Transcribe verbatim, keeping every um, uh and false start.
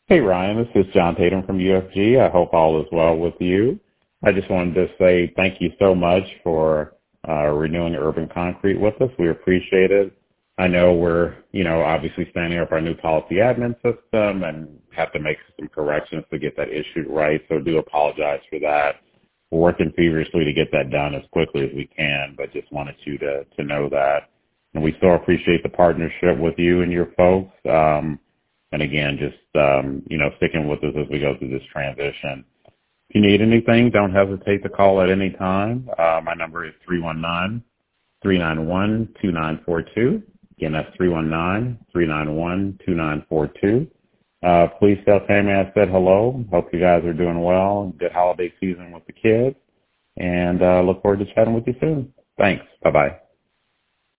Hey, Ryan, this is John Tatum from U F G. I hope all is well with you. I just wanted to say thank you so much for uh, renewing Urban Concrete with us. We appreciate it. I know we're, you know, obviously standing up our new policy admin system and have to make some corrections to get that issued right, so do apologize for that. We're working feverishly to get that done as quickly as we can, but just wanted you to, to know that. And we so appreciate the partnership with you and your folks. Um, And again, just, um, you know, sticking with us as we go through this transition. If you need anything, don't hesitate to call at any time. Uh, my number is three one nine, three nine one, two nine four two. Again, that's three one nine, three nine one, two nine four two. Uh, please tell Tammy I said hello. Hope you guys are doing well. Good holiday season with the kids. And uh, look forward to chatting with you soon. Thanks. Bye-bye.